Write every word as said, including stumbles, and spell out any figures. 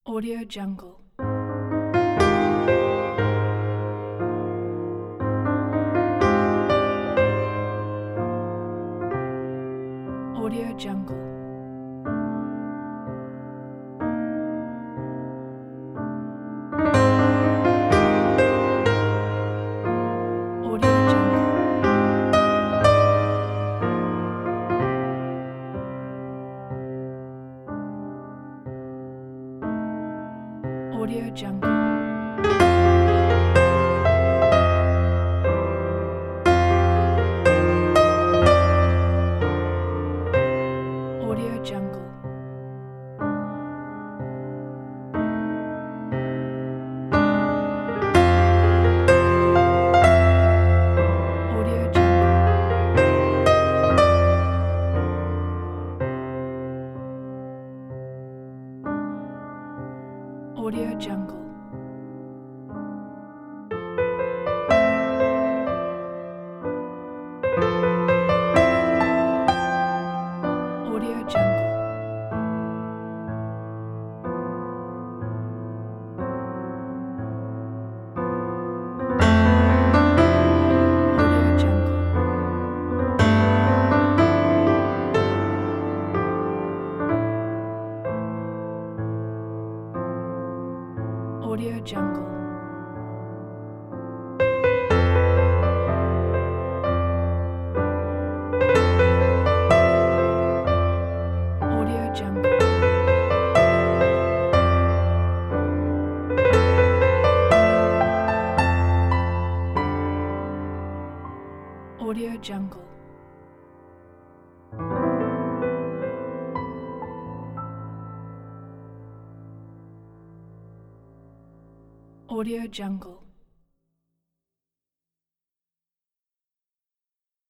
Audio Jungle. Audio Jungle. Audio Jungle. Audio Jungle. Audio Jungle. Audio Jungle. Audio Jungle. Audio Jungle. Audio Jungle. Audio Jungle. Audio Jungle. Audio Jungle.